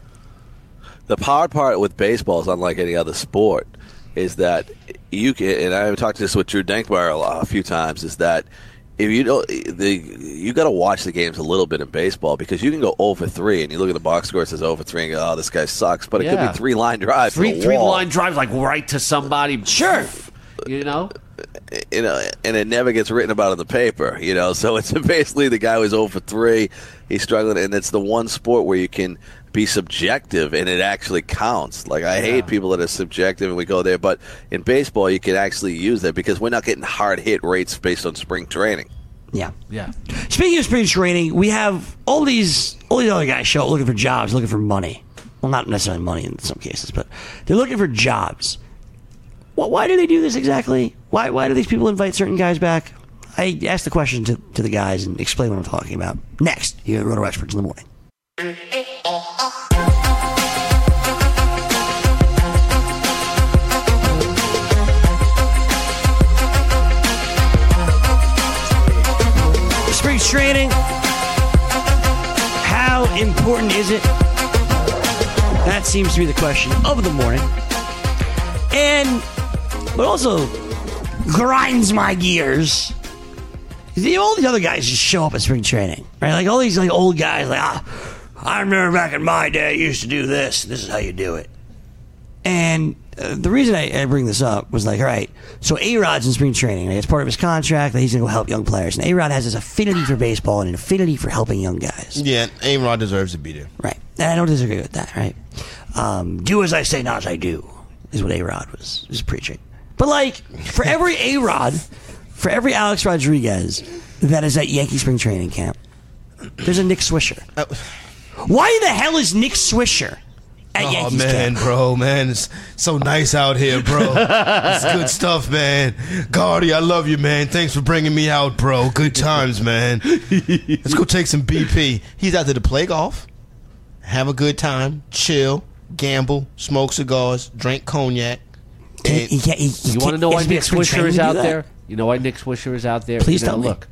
The hard part with baseball is unlike any other sport, is that you can, and I've talked this with Drew Dankmeyer a, lot, a few times, is that if you don't, the you got to watch the games a little bit in baseball because you can go oh for three and you look at the box score, it says oh for three and go, oh, this guy sucks, but it could Yeah. be three line drive, Three to the three wall. line drives like right to somebody. Sure. You know. you know, and it never gets written about in the paper, you know. So it's basically the guy was oh for three, he's struggling, and it's the one sport where you can be subjective and it actually counts. Like I hate people that are subjective and we go there, but in baseball you can actually use that because we're not getting hard hit rates based on spring training. Yeah. Yeah. Speaking of spring training, we have all these all these other guys show up looking for jobs, looking for money. Well, not necessarily money in some cases, but they're looking for jobs. Well, why do they do this exactly? Why why do these people invite certain guys back? I asked the question to, to the guys and explain what I'm talking about. Next, here at Roto Experts in the Morning. Spring training. How important is it? That seems to be the question of the morning. And what also grinds my gears is the, all these other guys just show up at spring training, right? Like all these like old guys, like, ah, I remember back in my day, I used to do this. This is how you do it. And uh, the reason I, I bring this up was like, all right, so A-Rod's in spring training. Right? It's part of his contract that he's going to go help young players. And A-Rod has this affinity for baseball and an affinity for helping young guys. Yeah, A-Rod deserves to be there. Right. And I don't disagree with that, right? Um, do as I say, not as I do, is what A-Rod was, was preaching. But, like, for every A-Rod, for every Alex Rodriguez that is at Yankee spring training camp, there's a Nick Swisher. Uh, Why the hell is Nick Swisher at oh, Yankees man, camp? bro, man. It's so nice out here, bro. It's good stuff, man. Gardy, I love you, man. Thanks for bringing me out, bro. Good times, man. Let's go take some B P. He's out there to play golf, have a good time, chill, gamble, smoke cigars, drink cognac. He, he can't, he, he You want to know why Nick Swisher is out there? You know why Nick Swisher is out there? Please you know, tell me. Look,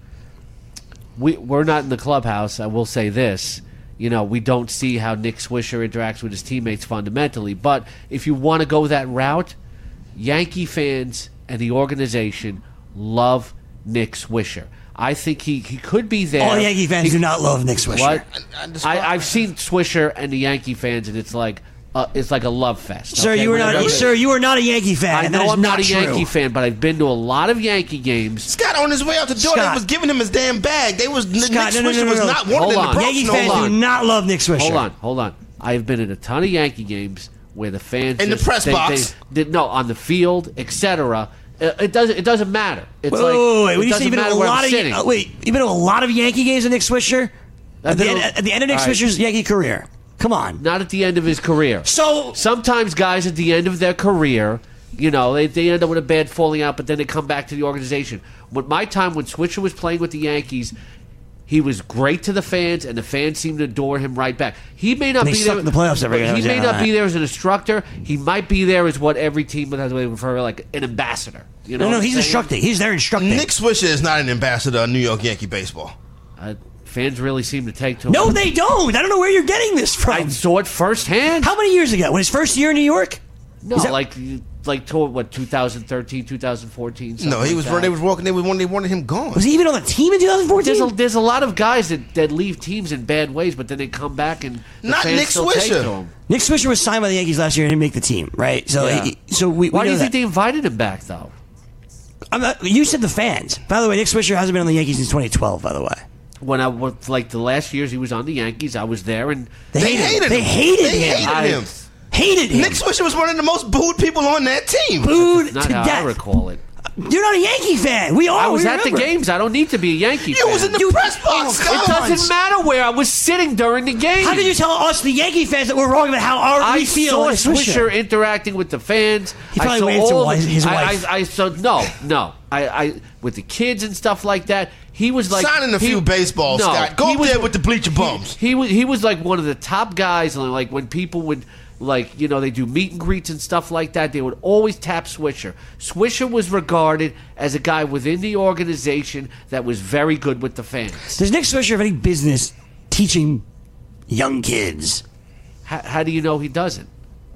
we, we're not in the clubhouse. I will say this. You know, we don't see how Nick Swisher interacts with his teammates fundamentally. But if you want to go that route, Yankee fans and the organization love Nick Swisher. I think he, he could be there. All Yankee fans he, do not love Nick Swisher. What? I, I I, I've seen Swisher and the Yankee fans, and it's like uh, it's like a love fest. Sir, okay? you were not. Whenever- Sir, you are not a Yankee fan. I and that know is I'm not, a true. Yankee fan, but I've been to a lot of Yankee games. Scott, on his way out the door, Scott. they was giving him his damn bag. They was Scott, Nick no, no, Swisher no, no, was no. not wanted Hold in the on. Bronx Yankee no fans more. do not love Nick Swisher. Hold on, hold on. I've been in a ton of Yankee games where the fans In the just- press they, box. They, they, no, on the field, et cetera. It, it doesn't. It doesn't matter. It's Wait, like wait, wait. it When you say doesn't you've been to matter a where lot I'm of sitting. uh, wait, you've been to a lot of Yankee games with Nick Swisher I've at the, been end, to- at the end of Nick All right. Swisher's Yankee career. Come on. Not at the end of his career. So Sometimes guys at the end of their career, you know, they, they end up with a bad falling out, but then they come back to the organization. With my time when Swisher was playing with the Yankees, he was great to the fans, and the fans seemed to adore him right back. He may not And they be sucked there in the playoffs every year. He may Yeah, not right. be there as an instructor. He might be there as what every team would have to refer to, like an ambassador. You know, no, no, what I'm he's saying? instructing. He's there instructing. Nick Swisher is not an ambassador of New York Yankee baseball. Uh, fans really seem to take to him. No, they don't. I don't know where you're getting this from. I saw it firsthand. How many years ago? When his first year in New York? No, Is that- like like toward what twenty thirteen, twenty fourteen. No, he like was. that. They was walking. They was wanted. They wanted him gone. Was he even on the team in twenty fourteen? There's a, there's a lot of guys that, that leave teams in bad ways, but then they come back and the Not fans Nick still take Swisher. to him. Nick Swisher was signed by the Yankees last year and didn't make the team, right? So, Yeah. he, so we. we Why do know you think that. they invited him back, though? I'm not, you said the fans. By the way, Nick Swisher hasn't been on the Yankees since twenty twelve. By the way, When I was like the last years he was on the Yankees, I was there, and they, They hated, hated him. They him. hated They him. hated I- him. Hated him. Nick Swisher was one of the most booed people on that team. Booed not to how death. I recall it. You're not a Yankee fan. We all. I was we at the remember. games. I don't need to be a Yankee You fan. was in the You- press box. oh, Scott. It doesn't matter where I was sitting during the game. How could you tell us, the Yankee fans, that we're wrong about how our I we feel? saw on Swisher. Swisher? interacting with the fans. He I probably saw waved to all wife- the- his I, wife. I, I saw no, no. I, I with the kids and stuff like that. He was like Signing a he- few baseballs, no, Scott. Go he up was- there with the bleacher bums. He, he was he was like one of the top guys. And like when people would like you know they do meet and greets and stuff like that, they would always tap Swisher. Swisher was regarded as a guy within the organization that was very good with the fans. Does Nick Swisher have any business teaching young kids? How, how do you know he doesn't?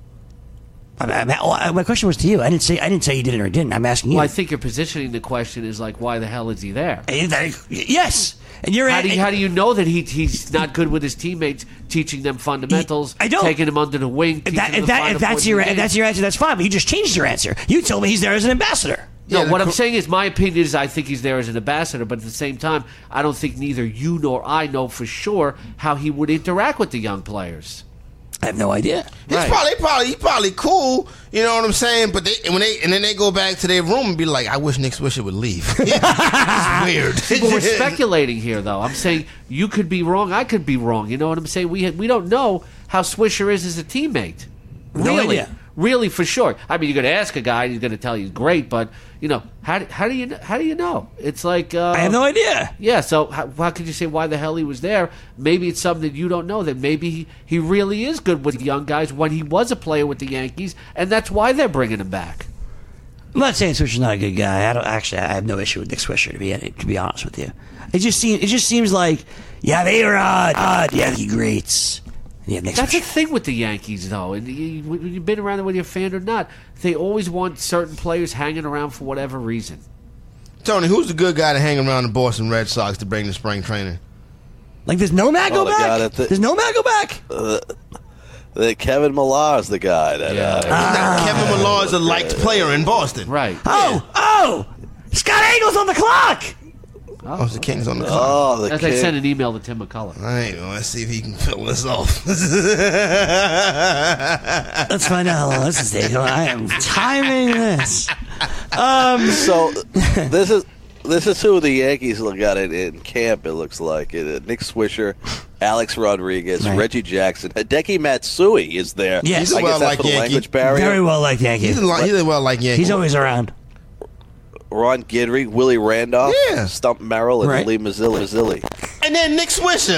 I, I, I, my question was to you. I didn't say I didn't say he did it or didn't. I'm asking you. Well, I think you're positioning the question is like, why the hell is he there? Yes, and you're How at, do you, how do you know that he he's not good with his teammates, teaching them fundamentals, I don't. taking them under the wing? If, teaching that, them if, the that, finer if that's points your of the if that's game? your answer, that's fine. But you just changed your answer. You told me he's there as an ambassador. No, Yeah, what the I'm cor- saying is my opinion is I think he's there as an ambassador, but at the same time, I don't think neither you nor I know for sure how he would interact with the young players. I have no idea. He's Right. probably probably he's probably cool, you know what I'm saying? But they when they and then they go back to their room and be like, I wish Nick Swisher would leave. It's weird. But we're speculating here, though. I'm saying you could be wrong, I could be wrong. You know what I'm saying? We we don't know how Swisher is as a teammate. No Really, idea. really for sure. I mean, you're going to ask a guy, and he's going to tell you he's great, but you know, how do- how do you how do you know? It's like uh, I have no idea. Yeah, so how, how could you say why the hell he was there? Maybe it's something that you don't know. That maybe he, he really is good with young guys when he was a player with the Yankees, and that's why they're bringing him back. I'm not saying Swisher's not a good guy. I don't actually. I have no issue with Nick Swisher to be to be honest with you. It just seems it just seems like you have A-Rod, uh, Yankee greats, and you have Nick That's the Swisher. thing with the Yankees, though, and you, when you've been around them, whether you're a fan or not, they always want certain players hanging around for whatever reason. Tony, who's the good guy to hang around the Boston Red Sox to bring the spring training? Like, does Nomad go Oh, my back? God, I thi- does Nomad go back? The Kevin Millar's the guy that. Yeah. Uh, Now, Kevin Millar is a liked player in Boston. Right. Oh, oh! Scott Engel's on the clock! Oh, the King's on the clock. oh, the As I kid. sent an email to Tim McCullough. All right, well, let's see if he can fill this off. Let's find out how long this is taking. I am timing this. Um, So this is this is who the Yankees look at it in camp. It looks like it. Uh, Nick Swisher, Alex Rodriguez, Right. Reggie Jackson, Hideki Matsui is there. Yes. He's a I guess that's well-liked for the Yankee. language barrier. very well liked Yankee. he's, a, li- he's a well like Yankee. He's always around. Ron Guidry, Willie Randolph, Yeah. Stump Merrill, and Right. Lee Mazzilli. Mazzilli. And then Nick Swisher.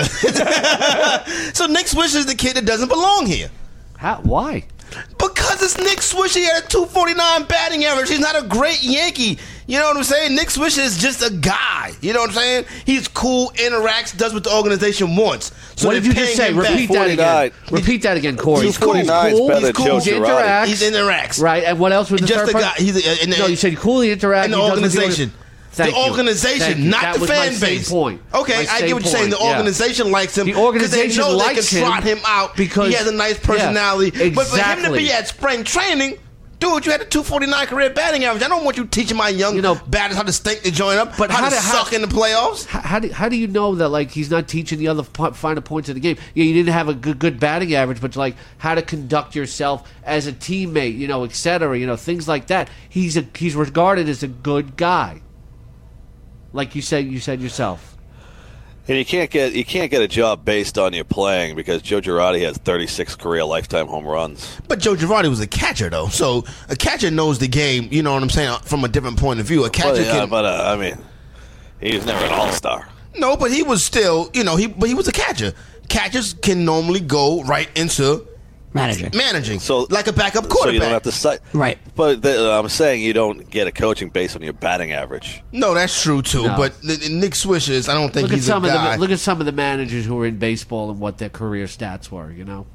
So Nick Swisher is the kid that doesn't belong here. How, why? Because it's Nick Swisher. He had a two forty-nine batting average. He's not a great Yankee. You know what I'm saying? Nick Swisher is just a guy. You know what I'm saying? He's cool, interacts, does what the organization wants. So what they're did you just paying say? him back. Repeat that again. forty-nine. Repeat that again, Corey. two forty-nine is Cool. better He's than cool. Joe He Girardi. interacts. He interacts. Right, and what else was the Just third a part? guy. He's a, and, No, you said coolly interact. And the he does with the organization. orga- Thank the you. organization, Thank you. not That the was my fan same base. point. Okay, My I same get what you're saying. The point, yeah. organization likes him. The 'cause organization they know likes they can trot him him out because- he has a nice personality. Yeah, But for him to exactly. be at spring training, dude, you had a two forty-nine career batting average. I don't want you teaching my young You know- batters how to stink the joint up, But how, how to do- how- suck in the playoffs. How, how do how do you know that like he's not teaching the other po- finer points of the game? Yeah, you didn't have a good good batting average, but like how to conduct yourself as a teammate, you know, et cetera. You know, things like that. He's a he's regarded as a good guy, like you said you said yourself. And you can't get you can't get a job based on your playing because Joe Girardi has thirty-six career lifetime home runs. But Joe Girardi was a catcher, though. So a catcher knows the game, you know what I'm saying, from a different point of view. A catcher Well, yeah, can... but uh, I mean, he was never an all-star. No, but he was still, you know, he but he was a catcher. Catchers can normally go right into Managing. managing, So like a backup So quarterback. you don't have to cite. Right. But the, I'm saying you don't get a coaching based on your batting average. No, that's true too. No. But the, the Nick Swisher is, I don't think Look at he's some a of guy. the look at some of the managers who were in baseball and what their career stats were. You know.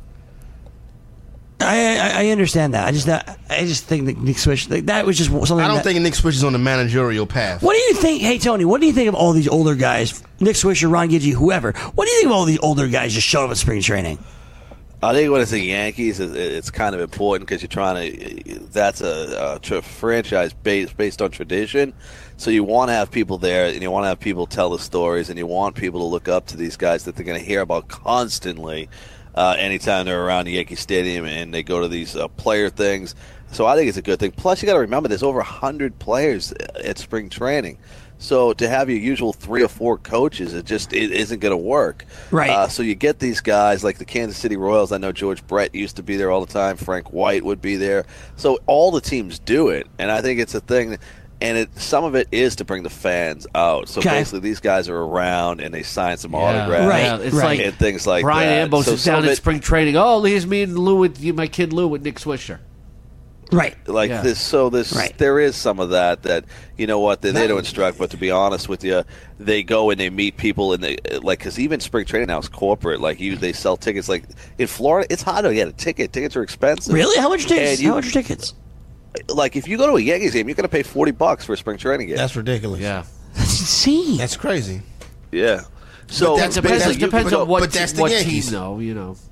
I, I I understand that. I just I just think that Nick Swish like, that was just something. I don't that, think Nick Swisher's on the managerial path. What do you think? Hey Tony, what do you think of all these older guys? Nick Swisher, Ron Gidgey, whoever. What do you think of all these older guys just showing up at spring training? I think when it's the Yankees, it- it's kind of important because you're trying to. That's a, a tr- franchise based based on tradition, so you want to have people there, and you want to have people tell the stories, and you want people to look up to these guys that they're going to hear about constantly. Uh, anytime they're around the Yankee Stadium and they go to these uh, player things, so I think it's a good thing. Plus, you got to remember there's over a hundred players at spring training. So to have your usual three or four coaches, it just it isn't going to work. Right. Uh, so you get these guys like the Kansas City Royals. I know George Brett used to be there all the time. Frank White would be there. So all the teams do it, and I think it's a thing. And it some of it is to bring the fans out. So Okay. basically, these guys are around and they sign some autographs, Right, Yeah, it's right. like and things like Brian that. Ambrose So is some down of at it- spring training. Oh, here's me and Lou with my kid Lou with Nick Swisher. Right. like Yeah. this so this Right. there is some of that that you know what they're there to instruct, but to be honest with you, they go and they meet people and they like because even spring training now is corporate. Like you, they sell tickets. Like in Florida, it's hard to get a ticket. Tickets are expensive. Really? How much tickets? And you- How much are tickets? Like if you go to a Yankees game, you're going to pay forty bucks for a spring training game. That's ridiculous. Yeah, That's insane. That's crazy. yeah. So that's- it depends, that's- it depends but- on what, but that's the what Yankees. team, though. You know.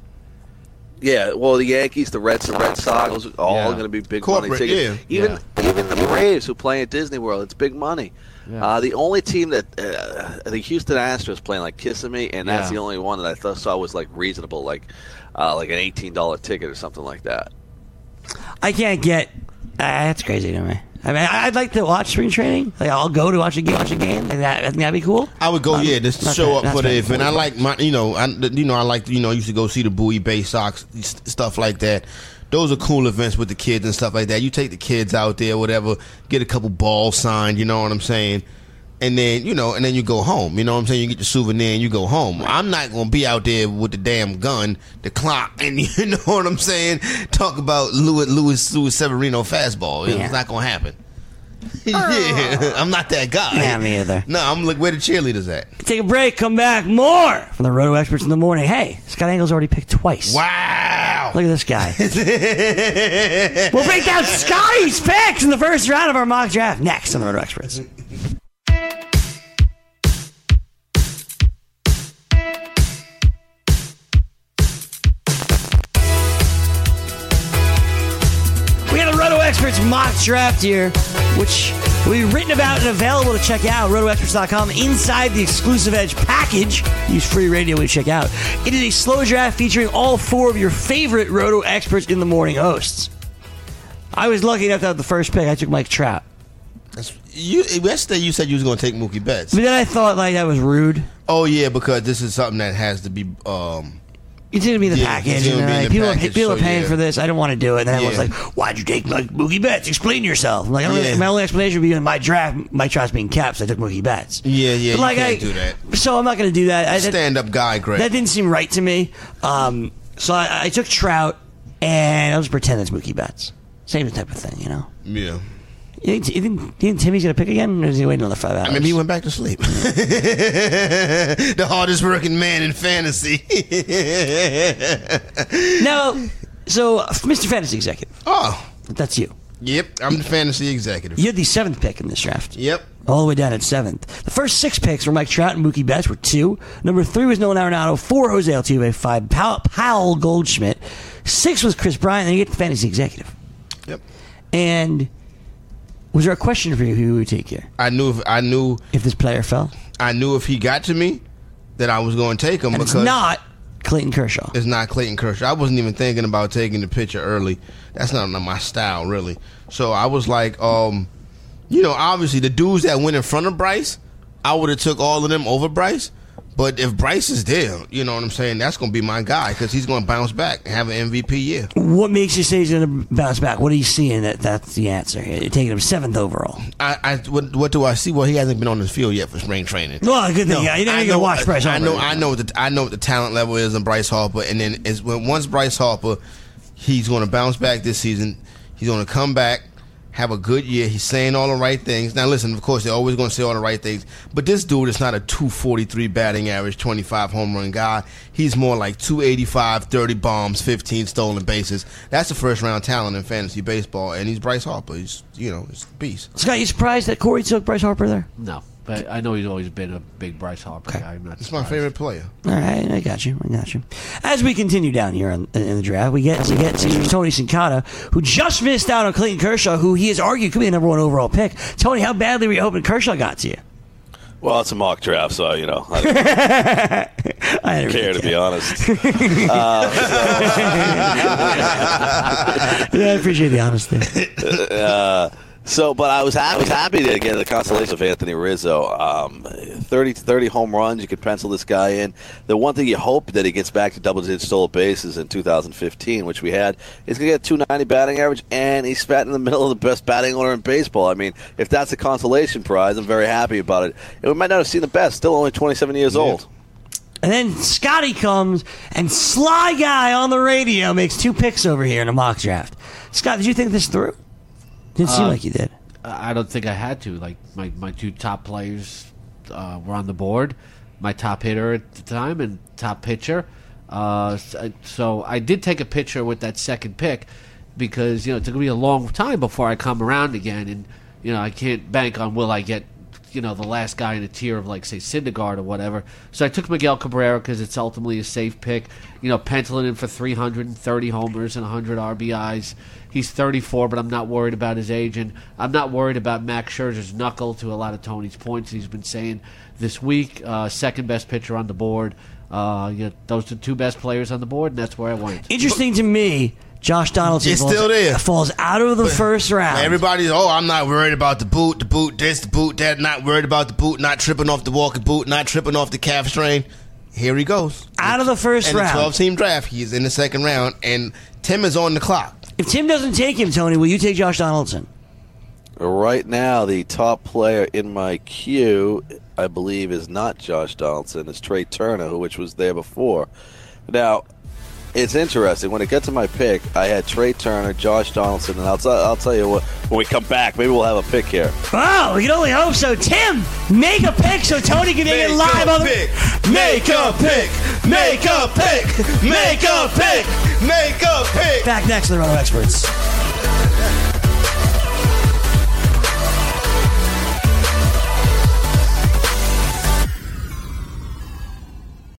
yeah, well, the Yankees, the Reds, the Red Sox, those are all Yeah. going to be big Corporate, money tickets. yeah. Even even the Braves who play at Disney World, it's big money. Yeah. Uh, the only team that uh, the Houston Astros playing like Kissimmee, and that's Yeah. the only one that I thought saw was like reasonable, like uh, like an eighteen dollar ticket or something like that. I can't get. Uh, that's crazy to me. I mean, I'd like to watch spring training. Like, I'll go to watch a game. Watch a game. Like that. I think that'd be cool. I would go, Um, yeah, just to not show that- up not for the spending event. I forty like my, you know, I, you know, I like, you know, I used to go see the Bowie Bay Sox s- stuff like that. Those are cool events with the kids and stuff like that. You take the kids out there, whatever, get a couple balls signed. You know what I'm saying? And then, you know, and then you go home. You know what I'm saying? You get your souvenir and you go home. I'm not going to be out there with the damn gun, the clock, and you know what I'm saying? Talk about Louis, Louis, Louis Severino fastball. Yeah. It's not going to happen. Yeah, I'm not that guy. Yeah, me either. No, I'm like, where the cheerleaders at? Take a break. Come back. More from the Roto Experts in the morning. Hey, Scott Engel's already picked twice. Wow. Look at this guy. We'll break down Scotty's picks in the first round of our mock draft next on the Roto Experts. Experts mock draft here, which will be written about and available to check out. roto experts dot com inside the exclusive Edge package. Use free radio to check out. It is a slow draft featuring all four of your favorite Roto Experts in the Morning hosts. I was lucky enough to have the first pick. I took Mike Trout. That's, you, yesterday you said you was going to take Mookie Betts. But then I thought like that was rude. Oh, yeah, because this is something that has to be... Um, It's going to be in the Yeah, package. it's gonna And, be in uh, the people package, people are so, paying yeah. for this. I don't want to do it. And then everyone's Yeah. like, why'd you take like, Mookie Betts? Explain yourself. I'm like, I don't Yeah. my only explanation would be in my draft, my draft's being capped, so I took Mookie Betts. Yeah, yeah, But, you like, can't I, do that. So I'm not going to do that. I, that, Stand-up guy, Greg. that didn't seem right to me. Um, so I, I took Trout, and I'll just pretend it's Mookie Betts. Same type of thing, you know? Yeah. You think, you think, you think Timmy's going to pick again, or is he waiting another five hours? I mean, he went back to sleep. The hardest working man in fantasy. No, so Mister Fantasy Executive, Oh, that's you. yep. I'm the fantasy executive. You had the seventh pick in this draft. Yep. All the way down at seventh. The first six picks were Mike Trout and Mookie Betts were two. Number three was Nolan Arenado. Four, Jose Altuve. Five, Powell, Powell Goldschmidt. Six was Chris Bryant. And you get the fantasy executive. Yep. And was there a question for you who you would take here I knew if I knew if this player fell? I knew if he got to me that I was going to take him And because it's not Clayton Kershaw. it's not Clayton Kershaw. I wasn't even thinking about taking the pitcher early. That's not my style, really. So I was like, um, you know, obviously the dudes that went in front of Bryce, I would have took all of them over Bryce. But if Bryce is there, you know what I'm saying, that's going to be my guy because he's going to bounce back and have an M V P year. What makes you say he's going to bounce back? What are you seeing that that's the answer here? You're taking him seventh overall. I, I what, what do I see? Well, he hasn't been on the field yet for spring training. Well, good thing. No, You're not I going to know- watch Bryce I know, Harper. I know, the, I know what the talent level is in Bryce Harper, and then is when once Bryce Harper, he's going to bounce back this season. He's going to come back, have a good year. He's saying all the right things. Now, listen, of course, they're always going to say all the right things, but this dude is not a two forty-three batting average, twenty-five home run guy. He's more like two eighty-five, thirty bombs, fifteen stolen bases. That's the first round talent in fantasy baseball, and he's Bryce Harper. He's, you know, he's a beast. Scott, you surprised that Corey took Bryce Harper there? No, but I know he's always been a big Bryce Harper guy. I'm not It's my surprised. favorite player. All right, I got you. I got you. As we continue down here in, in the draft, we get we get to Tony Sincata, who just missed out on Clayton Kershaw, who he has argued could be the number one overall pick. Tony, how badly were you hoping Kershaw got to you? Well, it's a mock draft, so, you know, I don't I don't care, really to be honest. Uh, Yeah, I appreciate the honesty. uh, so, but I was, ha- I was happy to get the consolation of Anthony Rizzo. Um, thirty to thirty home runs, you could pencil this guy in. The one thing you hope that he gets back to double-digit stolen bases in two thousand fifteen, which we had, he's going to get two ninety batting average, and he's spat in the middle of the best batting order in baseball. I mean, if that's a consolation prize, I'm very happy about it. And we might not have seen the best, still only twenty-seven years Yeah. old. And then Scotty comes, and Sly Guy on the radio makes two picks over here in a mock draft. Scott, did you think this through? Didn't seem Uh, like you did. I don't think I had to. Like my, my two top players uh, were on the board. My top hitter at the time and top pitcher. Uh, so I did take a pitcher with that second pick because you know it's going to be a long time before I come around again, and you know I can't bank on will I get you know the last guy in a tier of like say Syndergaard or whatever. So I took Miguel Cabrera because it's ultimately a safe pick. You know, penciling in for three hundred thirty homers and one hundred R B Is. He's thirty-four, but I'm not worried about his age, and I'm not worried about Max Scherzer's knuckle. To a lot of Tony's points, he's been saying this week, uh, second best pitcher on the board. Uh, you know, those are the two best players on the board, and that's where I went. Interesting to me, Josh Donaldson It's falls, still there. falls out of the first round. Everybody's, oh, I'm not worried about the boot, the boot this, the boot that, not worried about the boot, not tripping off the walking boot, not tripping off the calf strain. Here he goes. Out of the first and round. the twelve-team draft, he's in the second round, and Tim is on the clock. If Tim doesn't take him, Tony, will you take Josh Donaldson? Right now, the top player in my queue, I believe, is not Josh Donaldson. It's Trey Turner, who which was there before. Now, it's interesting. When it got to my pick, I had Trey Turner, Josh Donaldson, and I'll, t- I'll tell you what, when we come back, maybe we'll have a pick here. Oh, we can only hope so. Tim, make a pick so Tony can make it live on the... Make a pick! Make a pick! Make a pick! Make a pick! Back next to the Roto Experts.